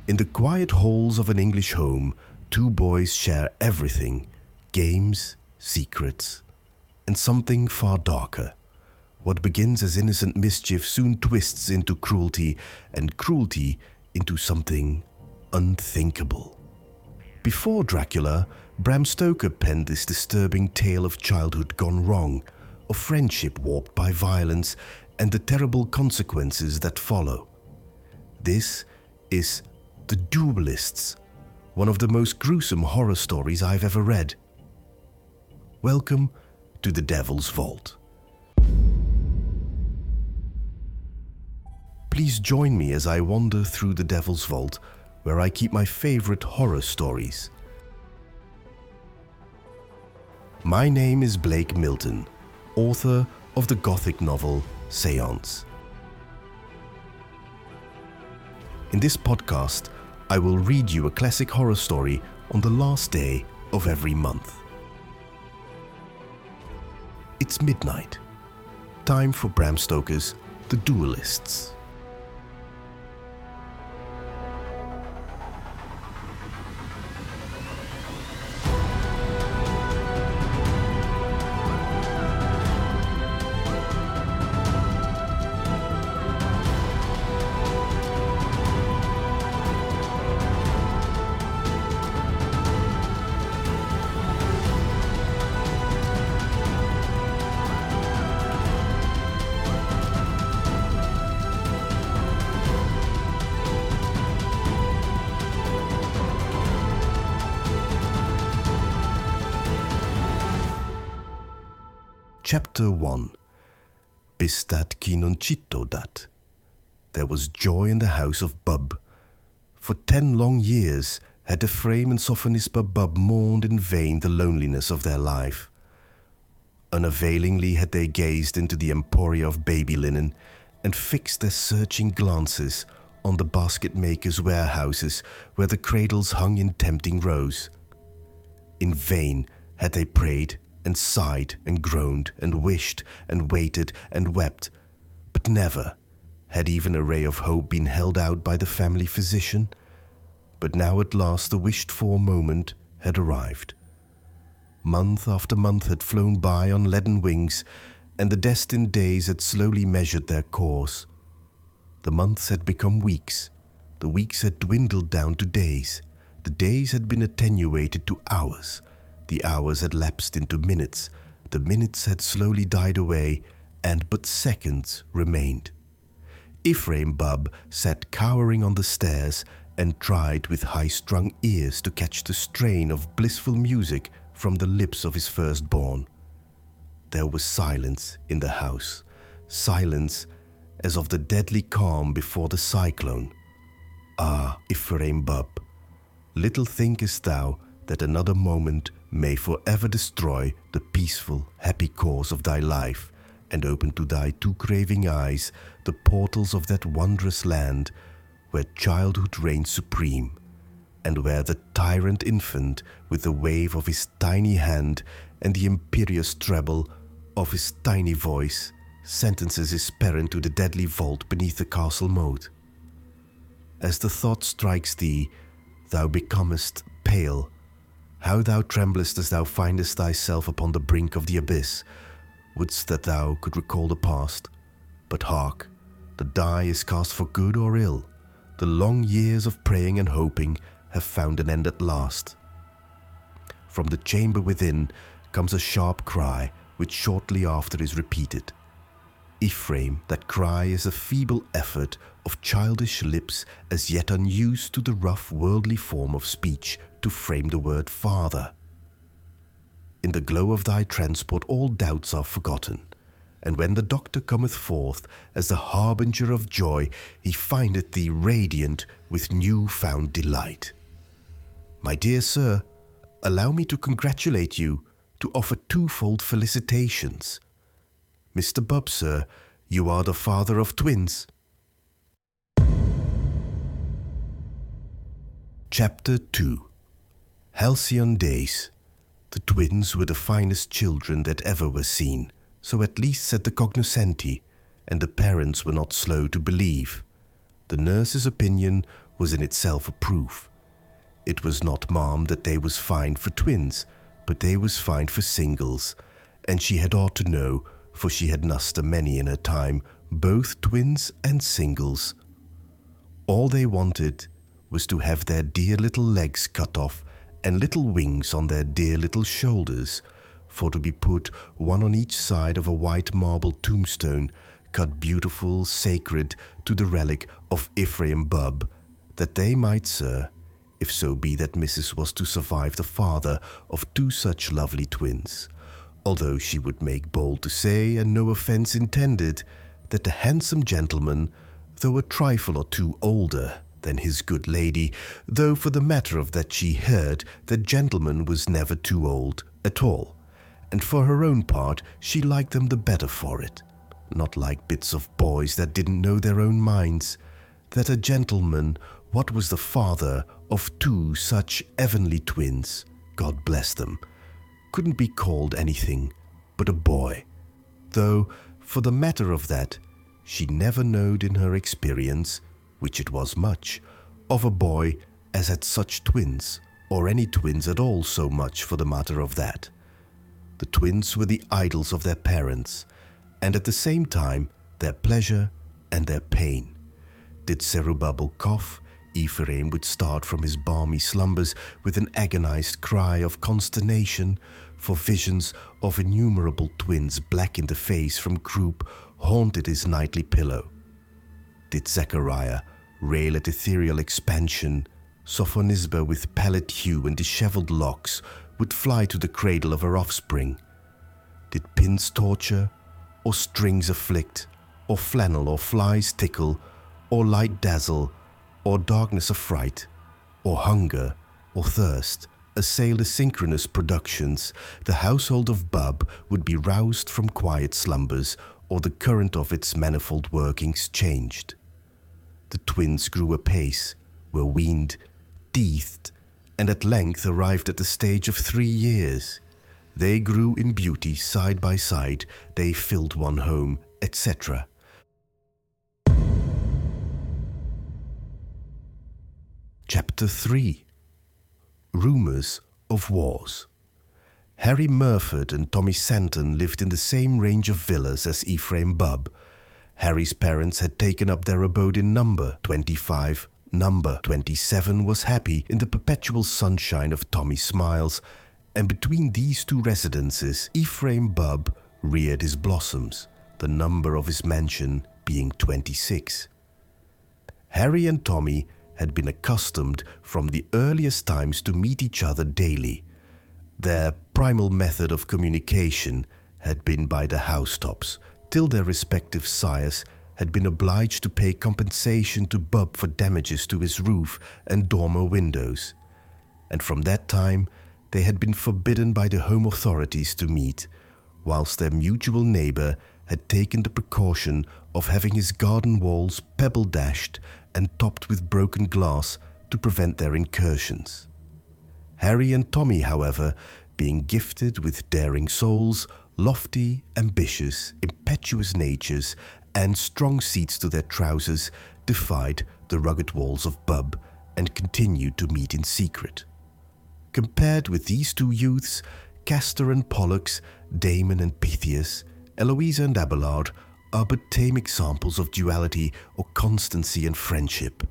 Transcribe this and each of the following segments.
In the quiet halls of an English home, two boys share everything: games, secrets, and something far darker. What begins as innocent mischief soon twists into cruelty, and cruelty into something unthinkable. Before Dracula, Bram Stoker penned this disturbing tale of childhood gone wrong, of friendship warped by violence, and the terrible consequences that follow. This is The Duelists, one of the most gruesome horror stories I've ever read. Welcome to the Devil's Vault. Please join me as I wander through the Devil's Vault, where I keep my favorite horror stories. My name is Blake Milton, author of the Gothic novel Seance. In this podcast, I will read you a classic horror story on the last day of every month. It's midnight. Time for Bram Stoker's The Duelists. Chapter 1. Bistat qui non cito dat. There was joy in the house of Bub. For 10 long years had Ephraim and Sophonisba Bub mourned in vain the loneliness of their life. Unavailingly had they gazed into the emporia of baby linen and fixed their searching glances on the basket-makers' warehouses where the cradles hung in tempting rows. In vain had they prayed and sighed and groaned and wished and waited and wept, but never had even a ray of hope been held out by the family physician. But now at last the wished-for moment had arrived. Month after month had flown by on leaden wings, and the destined days had slowly measured their course. The months had become weeks, the weeks had dwindled down to days, the days had been attenuated to hours, the hours had lapsed into minutes, the minutes had slowly died away, and but seconds remained. Ephraim Bub sat cowering on the stairs and tried with high-strung ears to catch the strain of blissful music from the lips of his firstborn. There was silence in the house, silence as of the deadly calm before the cyclone. Ah, Ephraim Bub, little thinkest thou that another moment may forever destroy the peaceful, happy course of thy life, and open to thy too craving eyes the portals of that wondrous land where childhood reigns supreme, and where the tyrant infant, with the wave of his tiny hand and the imperious treble of his tiny voice, sentences his parent to the deadly vault beneath the castle moat. As the thought strikes thee, thou becomest pale. How thou tremblest as thou findest thyself upon the brink of the abyss. Wouldst that thou could recall the past. But hark, the die is cast for good or ill. The long years of praying and hoping have found an end at last. From the chamber within comes a sharp cry, which shortly after is repeated. Ephraim, that cry is a feeble effort of childish lips as yet unused to the rough worldly form of speech to frame the word father. In the glow of thy transport all doubts are forgotten, and when the doctor cometh forth as the harbinger of joy, he findeth thee radiant with new-found delight. My dear sir, allow me to congratulate you, to offer twofold felicitations. Mr. Bub, sir, you are the father of twins. Chapter 2. Halcyon Days. The twins were the finest children that ever were seen, so at least said the cognoscenti, and the parents were not slow to believe. The nurse's opinion was in itself a proof. It was not Mom that they was fined for twins, but they was fined for singles, and she had ought to know, for she had nussed a many in her time, both twins and singles. All they wanted was to have their dear little legs cut off and little wings on their dear little shoulders, for to be put one on each side of a white marble tombstone, cut beautiful, sacred to the relic of Ephraim Bubb, that they might, sir, if so be that Mrs. was to survive the father of two such lovely twins, although she would make bold to say, and no offence intended, that the handsome gentleman, though a trifle or two older than his good lady, though for the matter of that she heard that gentleman was never too old at all, and for her own part she liked them the better for it, not like bits of boys that didn't know their own minds, that a gentleman what was the father of two such heavenly twins, God bless them, couldn't be called anything but a boy, though, for the matter of that, she never knowed in her experience, which it was much, of a boy as had such twins, or any twins at all so much for the matter of that. The twins were the idols of their parents, and at the same time their pleasure and their pain. Did Zerubbabel cough, Ephraim would start from his balmy slumbers with an agonized cry of consternation, for visions of innumerable twins black in the face from croup haunted his nightly pillow. Did Zechariah rail at ethereal expansion, Sophonisba with pallid hue and dishevelled locks would fly to the cradle of her offspring. Did pins torture, or strings afflict, or flannel or flies tickle, or light dazzle, or darkness affright, or hunger, or thirst, assail the synchronous productions, the household of Bubb would be roused from quiet slumbers, or the current of its manifold workings changed. The twins grew apace, were weaned, teethed, and at length arrived at the stage of 3 years. They grew in beauty side by side, they filled one home, etc. Chapter 3. Rumours of Wars. Harry Murford and Tommy Santon lived in the same range of villas as Ephraim Bubb. Harry's parents had taken up their abode in number 25. Number 27 was happy in the perpetual sunshine of Tommy's smiles, and between these two residences Ephraim Bubb reared his blossoms, the number of his mansion being 26. Harry and Tommy had been accustomed from the earliest times to meet each other daily. Their primal method of communication had been by the housetops, till their respective sires had been obliged to pay compensation to Bubb for damages to his roof and dormer windows. And from that time they had been forbidden by the home authorities to meet, whilst their mutual neighbour had taken the precaution of having his garden walls pebble-dashed and topped with broken glass to prevent their incursions. Harry and Tommy, however, being gifted with daring souls, lofty, ambitious, impetuous natures, and strong seats to their trousers, defied the rugged walls of Bubb and continued to meet in secret. Compared with these two youths, Castor and Pollux, Damon and Pythias, Eloisa and Abelard are but tame examples of duality or constancy and friendship.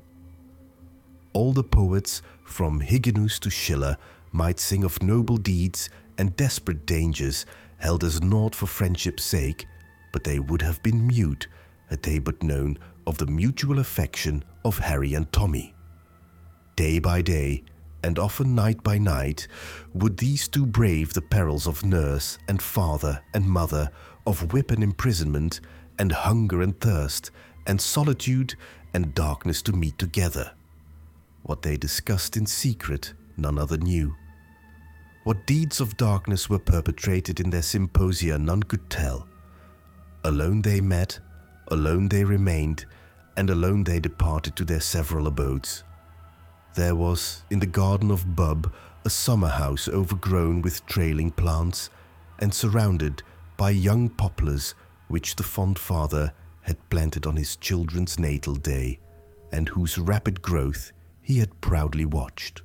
All the poets, from Hyginus to Schiller, might sing of noble deeds and desperate dangers held as naught for friendship's sake, but they would have been mute had they but known of the mutual affection of Harry and Tommy. Day by day, and often night by night, would these two brave the perils of nurse and father and mother, of whip and imprisonment, and hunger and thirst, and solitude and darkness to meet together. What they discussed in secret none other knew. What deeds of darkness were perpetrated in their symposia none could tell. Alone they met, alone they remained, and alone they departed to their several abodes. There was, in the garden of Bubb, a summer house overgrown with trailing plants, and surrounded by young poplars which the fond father had planted on his children's natal day, and whose rapid growth he had proudly watched.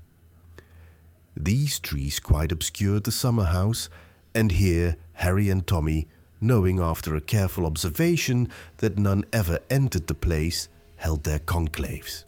These trees quite obscured the summer house, and here Harry and Tommy, knowing after a careful observation that none ever entered the place, held their conclaves.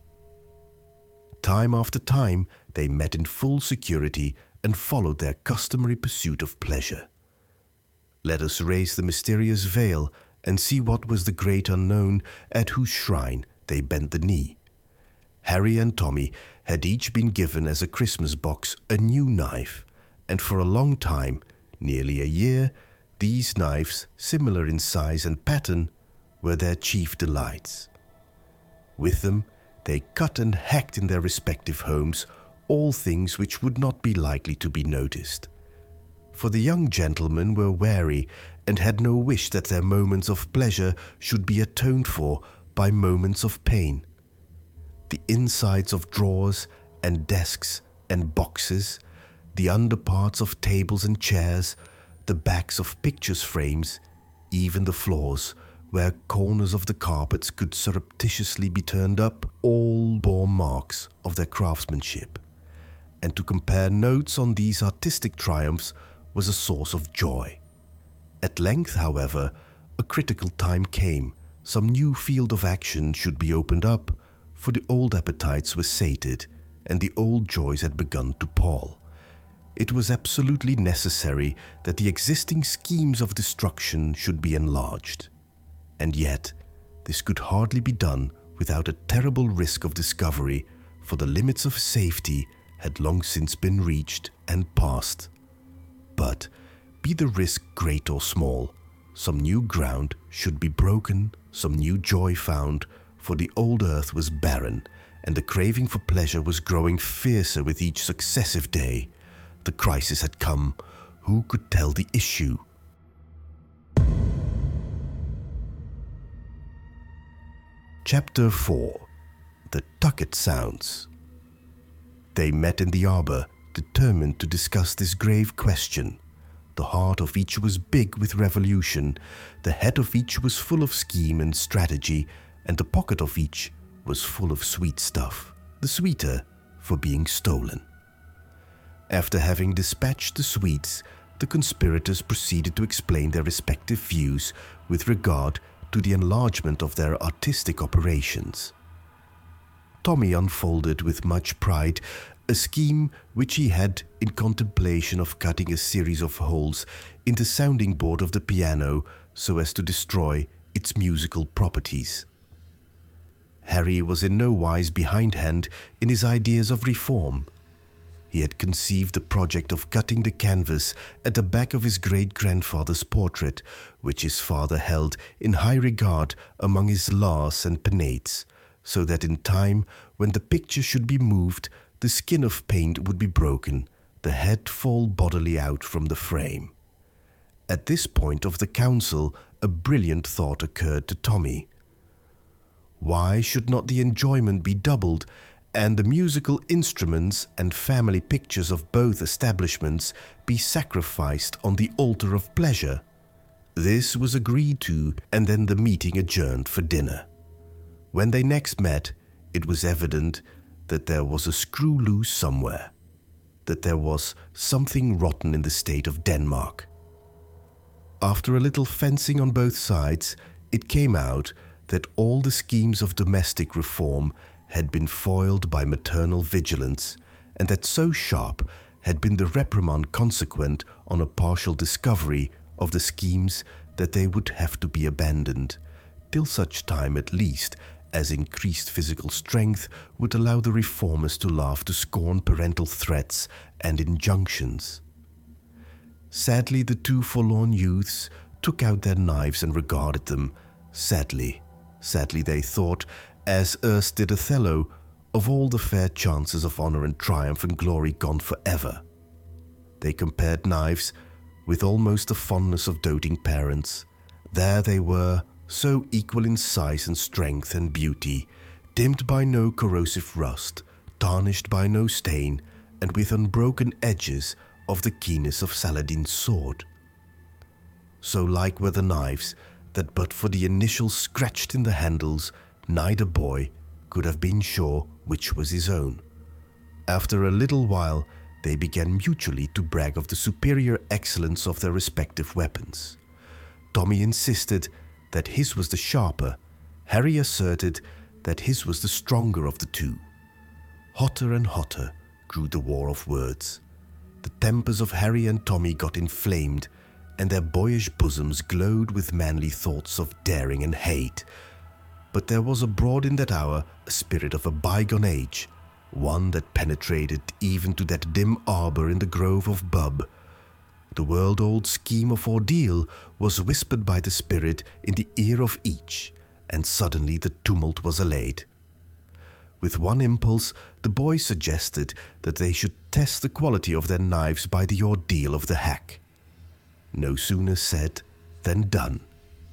Time after time they met in full security and followed their customary pursuit of pleasure. Let us raise the mysterious veil and see what was the great unknown at whose shrine they bent the knee. Harry and Tommy had each been given as a Christmas box a new knife, and for a long time, nearly a year, these knives, similar in size and pattern, were their chief delights. With them, they cut and hacked in their respective homes all things which would not be likely to be noticed. For the young gentlemen were wary and had no wish that their moments of pleasure should be atoned for by moments of pain. The insides of drawers and desks and boxes, the underparts of tables and chairs, the backs of pictures frames, even the floors, where corners of the carpets could surreptitiously be turned up, all bore marks of their craftsmanship. And to compare notes on these artistic triumphs was a source of joy. At length, however, a critical time came. Some new field of action should be opened up, for the old appetites were sated, and the old joys had begun to pall. It was absolutely necessary that the existing schemes of destruction should be enlarged. And yet, this could hardly be done without a terrible risk of discovery, for the limits of safety had long since been reached and passed. But, be the risk great or small, some new ground should be broken, some new joy found, for the old earth was barren, and the craving for pleasure was growing fiercer with each successive day. The crisis had come. Who could tell the issue? Chapter 4. The Tucket Sounds. They met in the arbor, determined to discuss this grave question. The heart of each was big with revolution, the head of each was full of scheme and strategy, and the pocket of each was full of sweet stuff, the sweeter for being stolen. After having dispatched the sweets, the conspirators proceeded to explain their respective views with regard to the enlargement of their artistic operations. Tommy unfolded with much pride a scheme which he had in contemplation of cutting a series of holes in the sounding board of the piano so as to destroy its musical properties. Harry was in no wise behindhand in his ideas of reform. He had conceived the project of cutting the canvas at the back of his great-grandfather's portrait, which his father held in high regard among his lares and penates, so that in time, when the picture should be moved, the skin of paint would be broken, the head fall bodily out from the frame. At this point of the council, a brilliant thought occurred to Tommy. Why should not the enjoyment be doubled, and the musical instruments and family pictures of both establishments be sacrificed on the altar of pleasure? This was agreed to, and then the meeting adjourned for dinner. When they next met, it was evident that there was a screw loose somewhere, that there was something rotten in the state of Denmark. After a little fencing on both sides, it came out that all the schemes of domestic reform had been foiled by maternal vigilance, and that so sharp had been the reprimand consequent on a partial discovery of the schemes that they would have to be abandoned, till such time at least as increased physical strength would allow the reformers to laugh to scorn parental threats and injunctions. Sadly, the two forlorn youths took out their knives and regarded them. Sadly they thought, as erst did Othello, of all the fair chances of honor and triumph and glory gone forever. They compared knives with almost the fondness of doting parents. There they were, so equal in size and strength and beauty, dimmed by no corrosive rust, tarnished by no stain, and with unbroken edges of the keenness of Saladin's sword. So like were the knives that but for the initials scratched in the handles, neither boy could have been sure which was his own. After a little while, they began mutually to brag of the superior excellence of their respective weapons. Tommy insisted that his was the sharper. Harry asserted that his was the stronger of the two. Hotter and hotter grew the war of words. The tempers of Harry and Tommy got inflamed, and their boyish bosoms glowed with manly thoughts of daring and hate. But there was abroad in that hour a spirit of a bygone age, one that penetrated even to that dim arbor in the grove of Bub. The world-old scheme of ordeal was whispered by the spirit in the ear of each, and suddenly the tumult was allayed. With one impulse, the boys suggested that they should test the quality of their knives by the ordeal of the hack. No sooner said than done.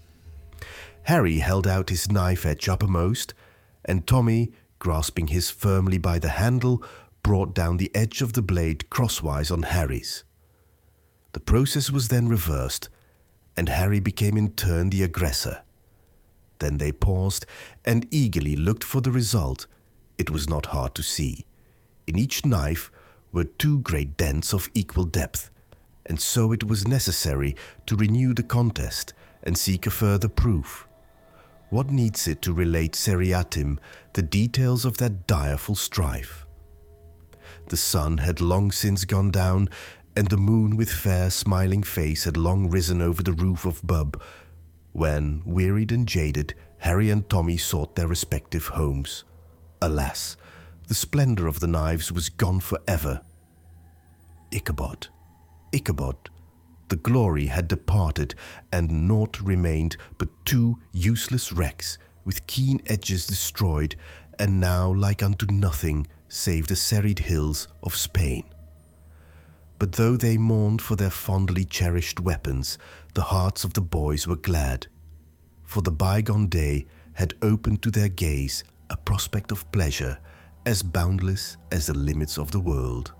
Harry held out his knife edge uppermost, and Tommy, grasping his firmly by the handle, brought down the edge of the blade crosswise on Harry's. The process was then reversed, and Harry became in turn the aggressor. Then they paused and eagerly looked for the result. It was not hard to see. In each knife were two great dents of equal depth, and so it was necessary to renew the contest and seek a further proof. What needs it to relate seriatim the details of that direful strife? The sun had long since gone down, and the moon with fair smiling face had long risen over the roof of Bub, when, wearied and jaded, Harry and Tommy sought their respective homes. Alas, the splendor of the knives was gone forever. Ichabod, Ichabod, the glory had departed, and naught remained but two useless wrecks, with keen edges destroyed, and now like unto nothing save the serried hills of Spain. But though they mourned for their fondly cherished weapons, the hearts of the boys were glad, for the bygone day had opened to their gaze a prospect of pleasure as boundless as the limits of the world.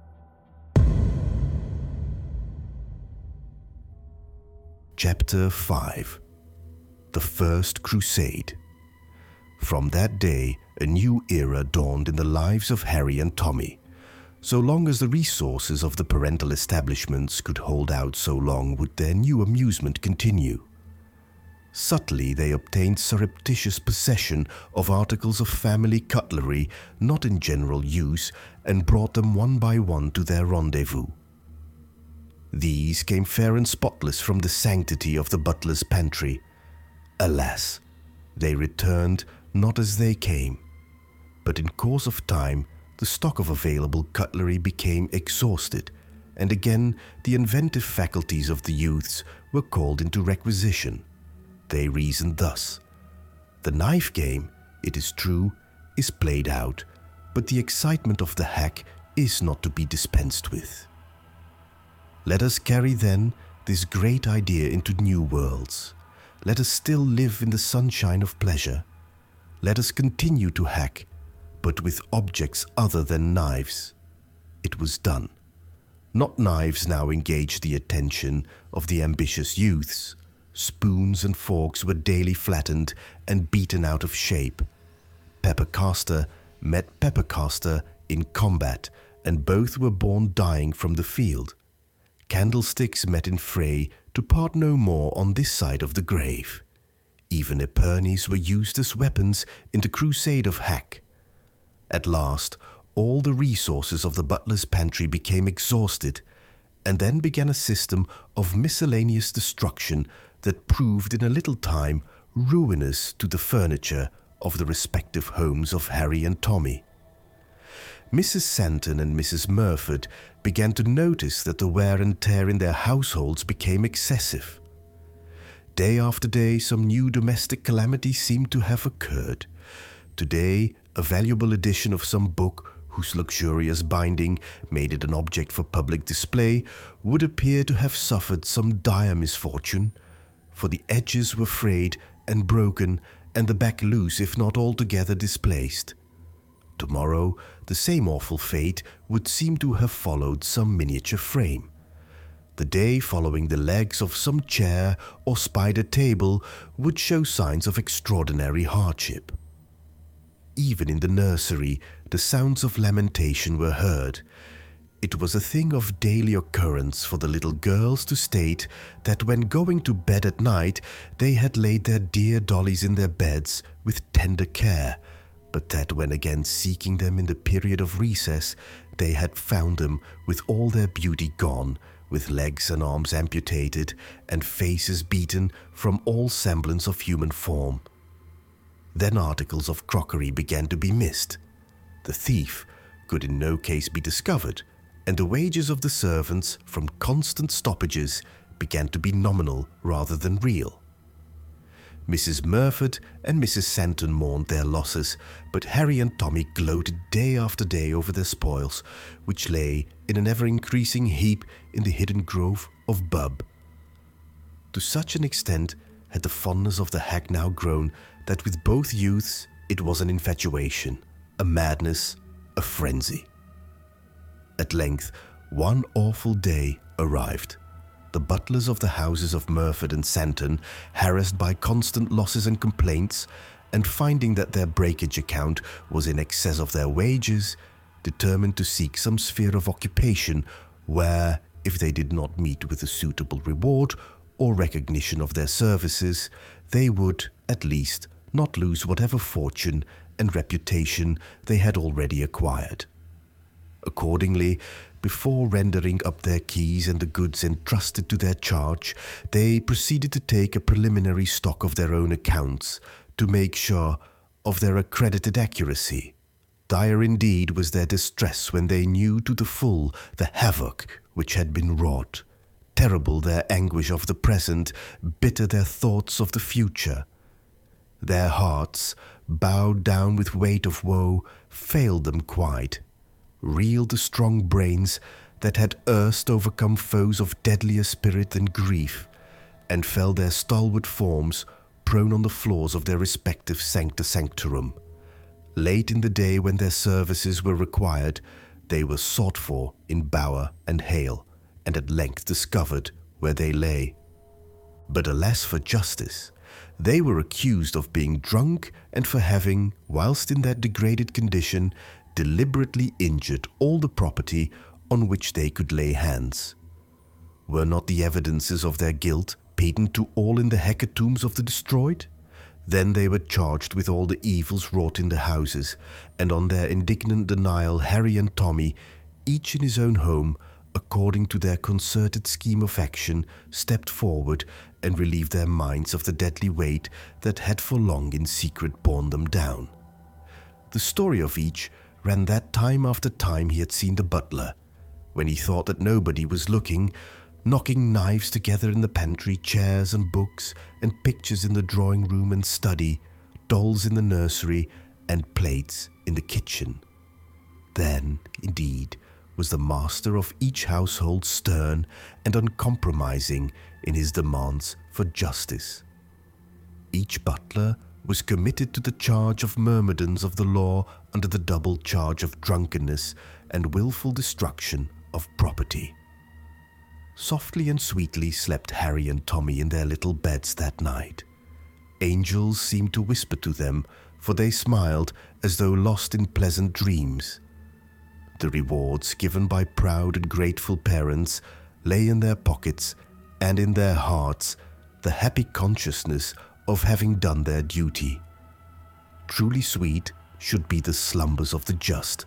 Chapter 5. The First Crusade. From that day, a new era dawned in the lives of Harry and Tommy. So long as the resources of the parental establishments could hold out, so long would their new amusement continue. Subtly, they obtained surreptitious possession of articles of family cutlery not in general use and brought them one by one to their rendezvous. These came fair and spotless from the sanctity of the butler's pantry. Alas, they returned not as they came, but in course of time the stock of available cutlery became exhausted, and again the inventive faculties of the youths were called into requisition. They reasoned thus: the knife game, it is true, is played out, but the excitement of the hack is not to be dispensed with. Let us carry then this great idea into new worlds. Let us still live in the sunshine of pleasure. Let us continue to hack, but with objects other than knives. It was done. Not knives now engaged the attention of the ambitious youths. Spoons and forks were daily flattened and beaten out of shape. Peppercaster met peppercaster in combat, and both were borne dying from the field. Candlesticks met in fray to part no more on this side of the grave. Even epernies were used as weapons in the crusade of hack. At last, all the resources of the butler's pantry became exhausted, and then began a system of miscellaneous destruction that proved in a little time ruinous to the furniture of the respective homes of Harry and Tommy. Mrs. Santon and Mrs. Murford began to notice that the wear and tear in their households became excessive. Day after day, some new domestic calamity seemed to have occurred. Today, a valuable edition of some book, whose luxurious binding made it an object for public display, would appear to have suffered some dire misfortune, for the edges were frayed and broken, and the back loose if not altogether displaced. Tomorrow, the same awful fate would seem to have followed some miniature frame. The day following, the legs of some chair or spider table would show signs of extraordinary hardship. Even in the nursery, the sounds of lamentation were heard. It was a thing of daily occurrence for the little girls to state that when going to bed at night, they had laid their dear dollies in their beds with tender care, but that when again seeking them in the period of recess, they had found them with all their beauty gone, with legs and arms amputated, and faces beaten from all semblance of human form. Then articles of crockery began to be missed. The thief could in no case be discovered, and the wages of the servants, from constant stoppages, began to be nominal rather than real. Mrs. Murford and Mrs. Santon mourned their losses, but Harry and Tommy gloated day after day over their spoils, which lay in an ever-increasing heap in the hidden grove of Bub. To such an extent had the fondness of the hag now grown that with both youths it was an infatuation, a madness, a frenzy. At length, one awful day arrived. The butlers of the houses of Murford and Santon, harassed by constant losses and complaints, and finding that their breakage account was in excess of their wages, determined to seek some sphere of occupation where, if they did not meet with a suitable reward or recognition of their services, they would, at least, not lose whatever fortune and reputation they had already acquired. Accordingly, before rendering up their keys and the goods entrusted to their charge, they proceeded to take a preliminary stock of their own accounts to make sure of their accredited accuracy. Dire indeed was their distress when they knew to the full the havoc which had been wrought. Terrible their anguish of the present, bitter their thoughts of the future. Their hearts, bowed down with weight of woe, failed them quite. Reeled the strong brains that had erst overcome foes of deadlier spirit than grief, and fell their stalwart forms prone on the floors of their respective sancta sanctorum. Late in the day when their services were required, they were sought for in bower and hale, and at length discovered where they lay. But alas for justice! They were accused of being drunk and for having, whilst in that degraded condition, deliberately injured all the property on which they could lay hands. Were not the evidences of their guilt patent to all in the hecatombs of the destroyed? Then they were charged with all the evils wrought in the houses, and on their indignant denial Harry and Tommy, each in his own home, according to their concerted scheme of action, stepped forward and relieved their minds of the deadly weight that had for long in secret borne them down. The story of each ran that time after time he had seen the butler, when he thought that nobody was looking, knocking knives together in the pantry, chairs and books, and pictures in the drawing-room and study, dolls in the nursery, and plates in the kitchen. Then, indeed, was the master of each household stern and uncompromising in his demands for justice. Each butler was committed to the charge of myrmidons of the law under the double charge of drunkenness and wilful destruction of property. Softly and sweetly slept Harry and Tommy in their little beds that night. Angels seemed to whisper to them, for they smiled as though lost in pleasant dreams. The rewards given by proud and grateful parents lay in their pockets, and in their hearts the happy consciousness of having done their duty. Truly sweet should be the slumbers of the just.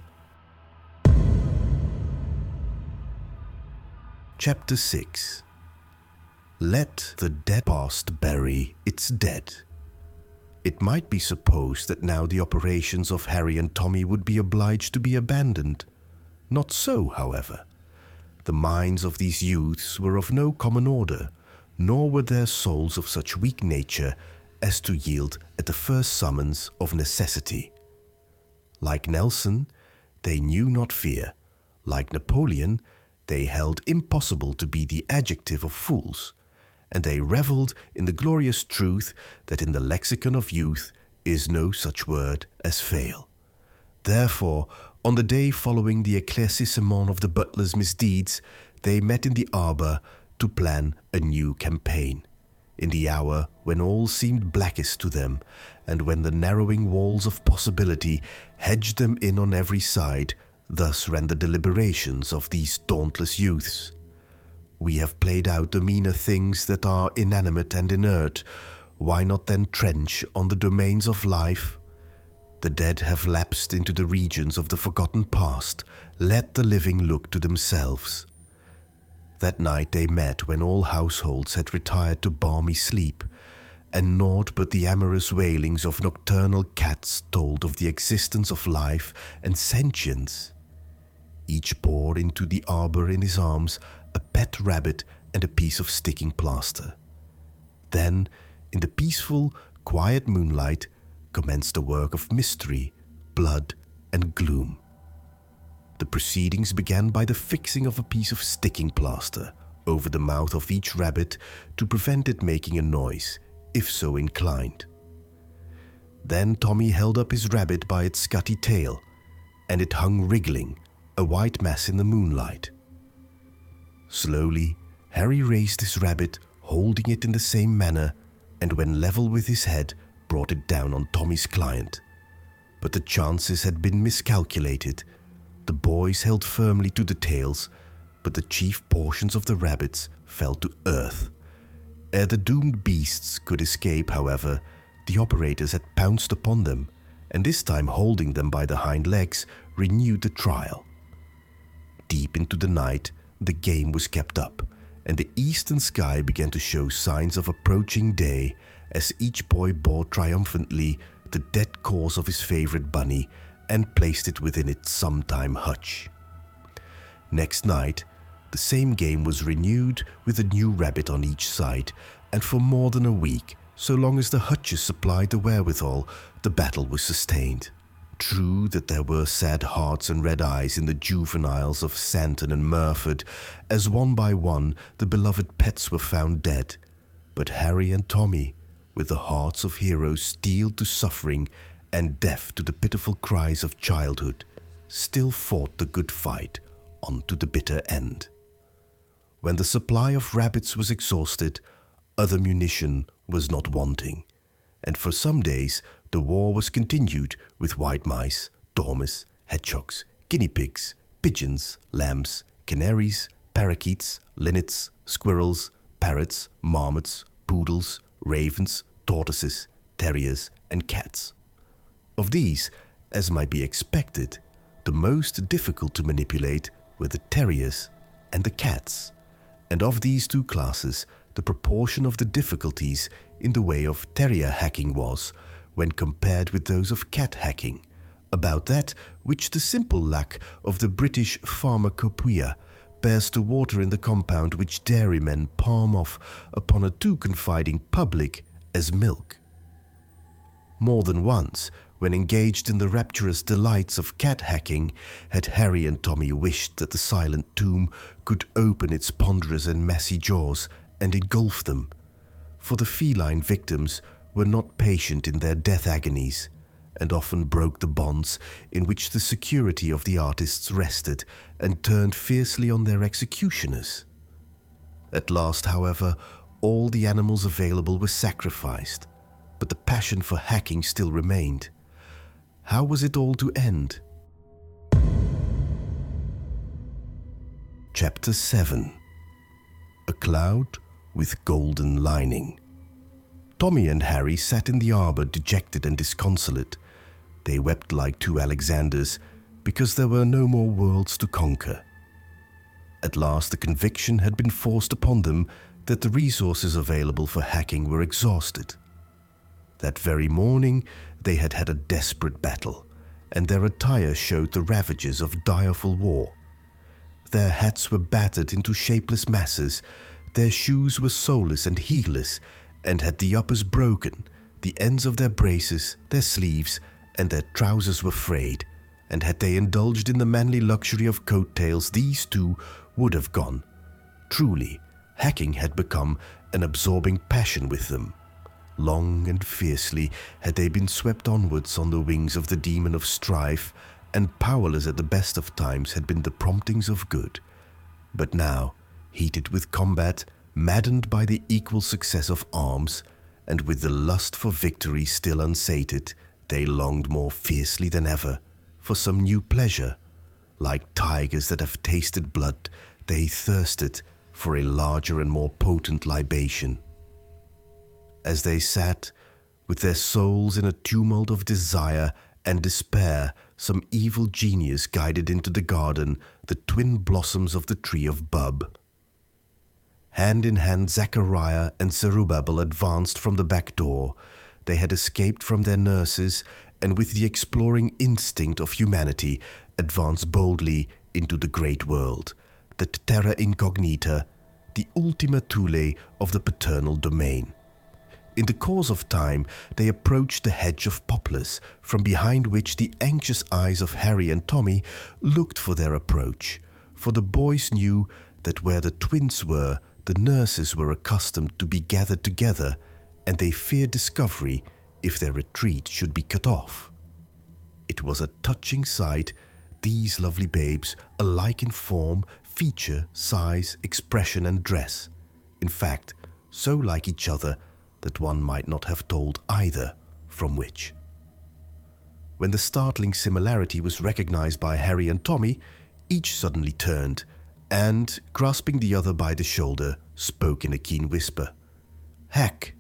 Chapter 6. Let the dead past bury its dead. It might be supposed that now the operations of Harry and Tommy would be obliged to be abandoned. Not so, however. The minds of these youths were of no common order, nor were their souls of such weak nature as to yield at the first summons of necessity. Like Nelson, they knew not fear. Like Napoleon, they held impossible to be the adjective of fools, and they revelled in the glorious truth that in the lexicon of youth is no such word as fail. Therefore, on the day following the éclaircissement of the butler's misdeeds, they met in the arbour to plan a new campaign. in the hour when all seemed blackest to them, and when the narrowing walls of possibility hedged them in on every side, thus ran the deliberations of these dauntless youths. We have played out the meaner things that are inanimate and inert. Why not then trench on the domains of life? The dead have lapsed into the regions of the forgotten past. Let the living look to themselves. That night they met when all households had retired to balmy sleep, and naught but the amorous wailings of nocturnal cats told of the existence of life and sentience. Each bore into the arbor in his arms a pet rabbit and a piece of sticking plaster. Then, in the peaceful, quiet moonlight, commenced a work of mystery, blood, and gloom. The proceedings began by the fixing of a piece of sticking plaster over the mouth of each rabbit to prevent it making a noise, if so inclined. Then Tommy held up his rabbit by its scutty tail, and it hung wriggling, a white mass in the moonlight. Slowly, Harry raised his rabbit, holding it in the same manner, and when level with his head, brought it down on Tommy's client. But the chances had been miscalculated. The boys held firmly to the tails, but the chief portions of the rabbits fell to earth. Ere the doomed beasts could escape, however, the operators had pounced upon them, and this time holding them by the hind legs, renewed the trial. Deep into the night, the game was kept up, and the eastern sky began to show signs of approaching day as each boy bore triumphantly the dead corpse of his favorite bunny and placed it within its sometime hutch. Next night, the same game was renewed with a new rabbit on each side, and for more than a week, so long as the hutches supplied the wherewithal, the battle was sustained. True that there were sad hearts and red eyes in the juveniles of Santon and Murford, as one by one the beloved pets were found dead, but Harry and Tommy, with the hearts of heroes steeled to suffering and deaf to the pitiful cries of childhood, still fought the good fight on to the bitter end. When the supply of rabbits was exhausted, other munition was not wanting, and for some days the war was continued with white mice, dormice, hedgehogs, guinea pigs, pigeons, lambs, canaries, parakeets, linnets, squirrels, parrots, marmots, poodles, ravens, tortoises, terriers, and cats. Of these, as might be expected, the most difficult to manipulate were the terriers and the cats, and of these two classes, the proportion of the difficulties in the way of terrier hacking was, when compared with those of cat hacking, about that which the simple lack of the British pharmacopoeia bears to water in the compound which dairymen palm off upon a too confiding public as milk. More than once, when engaged in the rapturous delights of cat hacking, had Harry and Tommy wished that the silent tomb could open its ponderous and messy jaws and engulf them, for the feline victims were not patient in their death agonies, and often broke the bonds in which the security of the artists rested and turned fiercely on their executioners. At last, however, all the animals available were sacrificed, but the passion for hacking still remained. How was it all to end? Chapter 7. A Cloud with Golden Lining. Tommy and Harry sat in the arbor dejected and disconsolate. They wept like two Alexanders, because there were no more worlds to conquer. At last the conviction had been forced upon them that the resources available for hacking were exhausted. That very morning they had had a desperate battle, and their attire showed the ravages of direful war. Their hats were battered into shapeless masses, their shoes were soleless and heelless, and had the uppers broken, the ends of their braces, their sleeves, and their trousers were frayed, and had they indulged in the manly luxury of coat-tails, these too would have gone. Truly, hacking had become an absorbing passion with them. Long and fiercely had they been swept onwards on the wings of the demon of strife, and powerless at the best of times had been the promptings of good. But now, heated with combat, Maddened by the equal success of arms, and with the lust for victory still unsated, they longed more fiercely than ever for some new pleasure. Like tigers that have tasted blood, they thirsted for a larger and more potent libation. As they sat, with their souls in a tumult of desire and despair, some evil genius guided into the garden the twin blossoms of the tree of Bub. Hand in hand, Zechariah and Zerubbabel advanced from the back door. They had escaped from their nurses, and with the exploring instinct of humanity, advanced boldly into the great world, the terra incognita, the ultima thule of the paternal domain. In the course of time, they approached the hedge of poplars, from behind which the anxious eyes of Harry and Tommy looked for their approach, for the boys knew that where the twins were, the nurses were accustomed to be gathered together, and they feared discovery if their retreat should be cut off. It was a touching sight, these lovely babes, alike in form, feature, size, expression, and dress. In fact, so like each other that one might not have told either from which. When the startling similarity was recognized by Harry and Tommy, each suddenly turned and, grasping the other by the shoulder, spoke in a keen whisper. "Heck!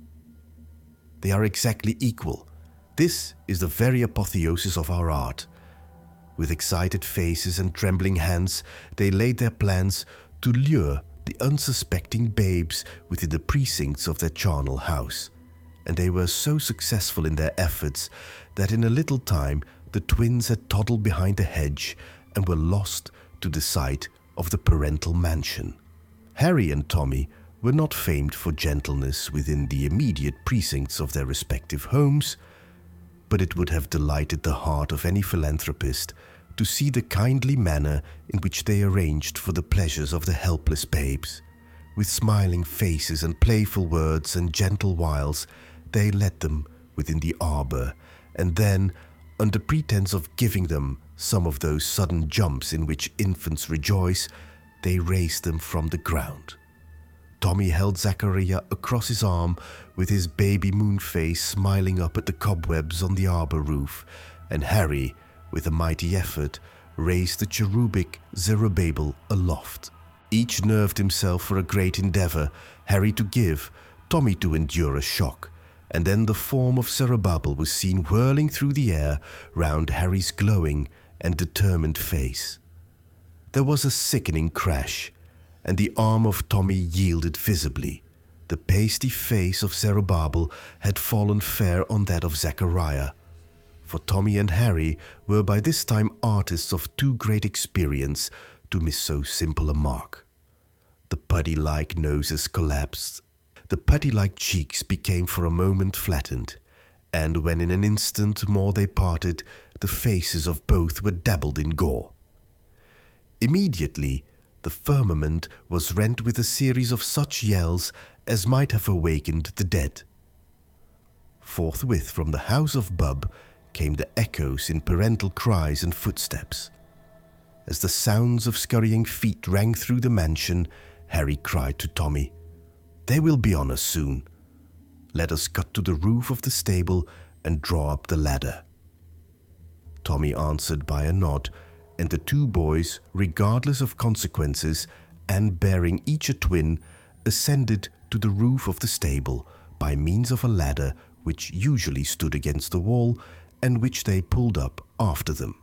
They are exactly equal. This is the very apotheosis of our art." With excited faces and trembling hands, they laid their plans to lure the unsuspecting babes within the precincts of their charnel house, and they were so successful in their efforts that in a little time the twins had toddled behind the hedge and were lost to the sight of the parental mansion. Harry and Tommy were not famed for gentleness within the immediate precincts of their respective homes, but it would have delighted the heart of any philanthropist to see the kindly manner in which they arranged for the pleasures of the helpless babes. With smiling faces and playful words and gentle wiles, they led them within the arbor, and then, under pretense of giving them some of those sudden jumps in which infants rejoice, they raised them from the ground. Tommy held Zachariah across his arm with his baby moon face smiling up at the cobwebs on the arbor roof, and Harry, with a mighty effort, raised the cherubic Zerubbabel aloft. Each nerved himself for a great endeavor, Harry to give, Tommy to endure a shock, and then the form of Zerubbabel was seen whirling through the air round Harry's glowing and determined face. There was a sickening crash, and the arm of Tommy yielded visibly. The pasty face of Zerubbabel had fallen fair on that of Zechariah, for Tommy and Harry were by this time artists of too great experience to miss so simple a mark. The putty-like noses collapsed, the putty-like cheeks became for a moment flattened, and when in an instant more they parted, the faces of both were dabbled in gore. Immediately, the firmament was rent with a series of such yells as might have awakened the dead. Forthwith from the house of Bub came the echoes in parental cries and footsteps. As the sounds of scurrying feet rang through the mansion, Harry cried to Tommy, "They will be on us soon. Let us cut to the roof of the stable and draw up the ladder." Tommy answered by a nod, and the two boys, regardless of consequences and bearing each a twin, ascended to the roof of the stable by means of a ladder which usually stood against the wall and which they pulled up after them.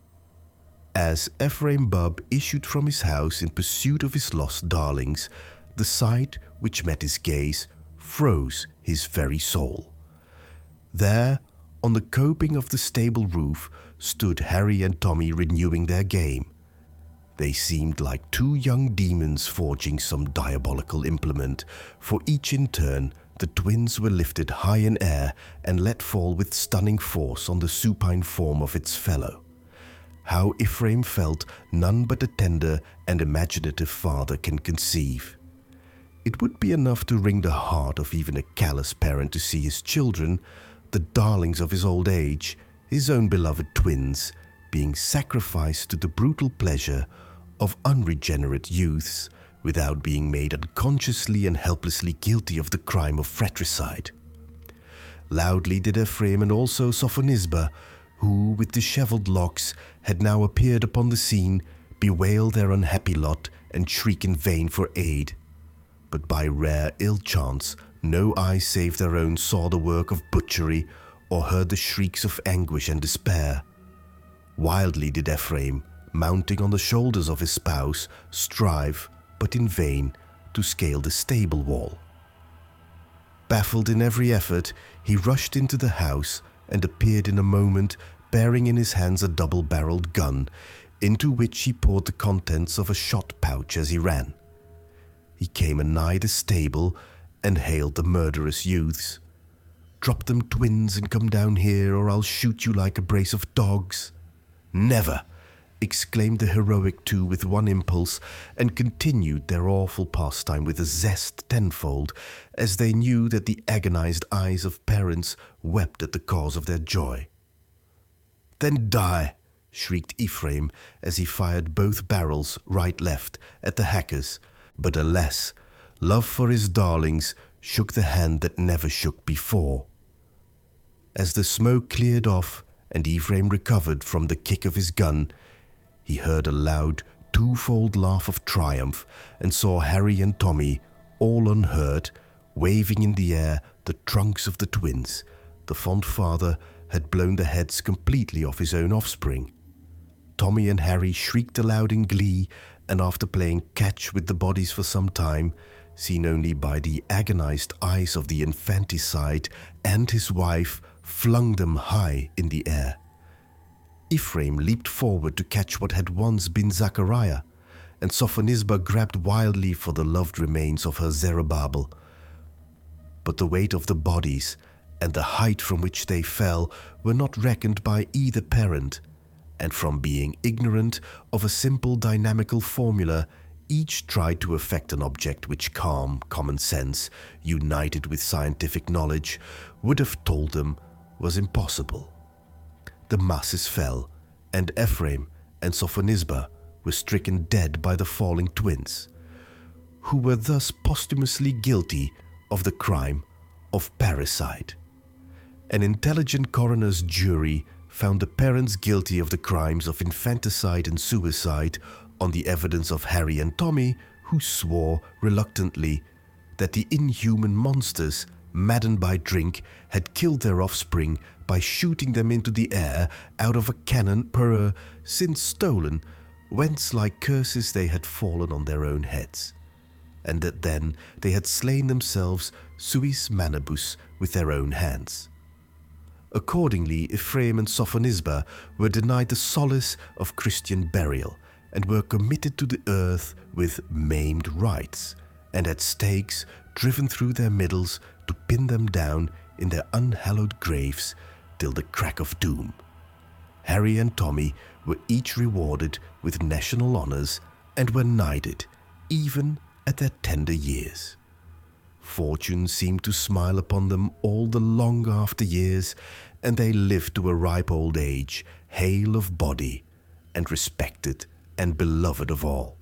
As Ephraim Bubb issued from his house in pursuit of his lost darlings, the sight which met his gaze froze his very soul. There, on the coping of the stable roof, stood Harry and Tommy renewing their game. They seemed like two young demons forging some diabolical implement, for each in turn the twins were lifted high in air and let fall with stunning force on the supine form of its fellow. How Ephraim felt, none but a tender and imaginative father can conceive. It would be enough to wring the heart of even a callous parent to see his children, the darlings of his old age, his own beloved twins, being sacrificed to the brutal pleasure of unregenerate youths without being made unconsciously and helplessly guilty of the crime of fratricide. Loudly did Ephraim and also Sophonisba, who, with dishevelled locks, had now appeared upon the scene, bewail their unhappy lot and shriek in vain for aid. But by rare ill chance, no eye save their own saw the work of butchery or heard the shrieks of anguish and despair. Wildly did Ephraim, mounting on the shoulders of his spouse, strive, but in vain, to scale the stable wall. Baffled in every effort, he rushed into the house and appeared in a moment bearing in his hands a double-barreled gun, into which he poured the contents of a shot pouch as he ran. He came anigh the stable and hailed the murderous youths. "Drop them, twins, and come down here, or I'll shoot you like a brace of dogs." "Never!" exclaimed the heroic two with one impulse, and continued their awful pastime with a zest tenfold, as they knew that the agonized eyes of parents wept at the cause of their joy. "Then die!" shrieked Ephraim as he fired both barrels, right-left, at the hackers. But alas, love for his darlings shook the hand that never shook before. As the smoke cleared off and Ephraim recovered from the kick of his gun, he heard a loud, twofold laugh of triumph and saw Harry and Tommy, all unhurt, waving in the air the trunks of the twins. The fond father had blown the heads completely off his own offspring. Tommy and Harry shrieked aloud in glee, and after playing catch with the bodies for some time, seen only by the agonized eyes of the infanticide and his wife, flung them high in the air. Ephraim leaped forward to catch what had once been Zachariah, and Sophonisba grabbed wildly for the loved remains of her Zerubbabel. But the weight of the bodies and the height from which they fell were not reckoned by either parent, and from being ignorant of a simple dynamical formula, each tried to effect an object which calm common sense, united with scientific knowledge, would have told them was impossible. The masses fell, and Ephraim and Sophonisba were stricken dead by the falling twins, who were thus posthumously guilty of the crime of parricide. An intelligent coroner's jury found the parents guilty of the crimes of infanticide and suicide on the evidence of Harry and Tommy, who swore reluctantly that the inhuman monsters, maddened by drink, had killed their offspring by shooting them into the air out of a cannon since stolen, whence like curses they had fallen on their own heads, and that then they had slain themselves suis manibus with their own hands. Accordingly, Ephraim and Sophonisba were denied the solace of Christian burial and were committed to the earth with maimed rites, and at stakes driven through their middles to pin them down in their unhallowed graves till the crack of doom. Harry and Tommy were each rewarded with national honors and were knighted, even at their tender years. Fortune seemed to smile upon them all the long after years, and they lived to a ripe old age, hale of body, and respected and beloved of all.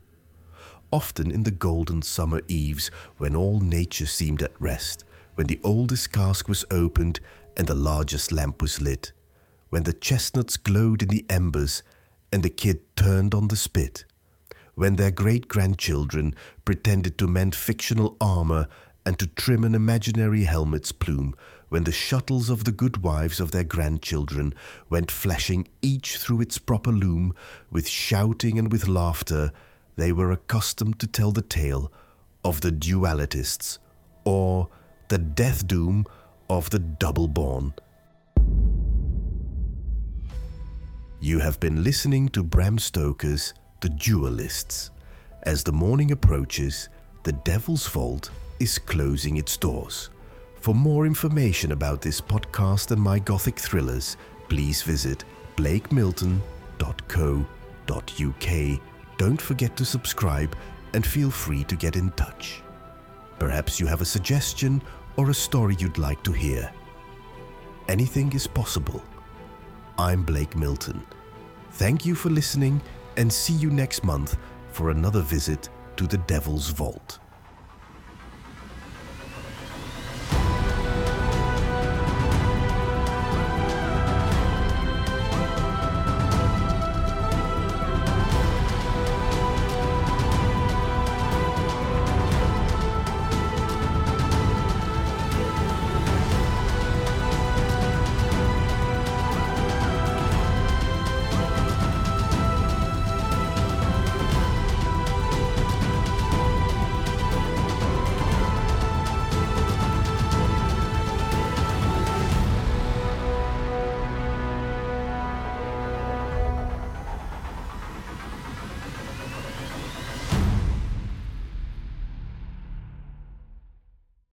Often in the golden summer eves, when all nature seemed at rest, when the oldest cask was opened and the largest lamp was lit, when the chestnuts glowed in the embers and the kid turned on the spit, when their great-grandchildren pretended to mend fictional armor and to trim an imaginary helmet's plume, when the shuttles of the good wives of their grandchildren went flashing each through its proper loom, with shouting and with laughter, they were accustomed to tell the tale of the dualitists, or the death doom of the double-born. You have been listening to Bram Stoker's The Duelists. As the morning approaches, the Devil's Vault is closing its doors. For more information about this podcast and my gothic thrillers, please visit blakemilton.co.uk. Don't forget to subscribe and feel free to get in touch. Perhaps you have a suggestion or a story you'd like to hear. Anything is possible. I'm Blake Milton. Thank you for listening, and see you next month for another visit to the devil's vault.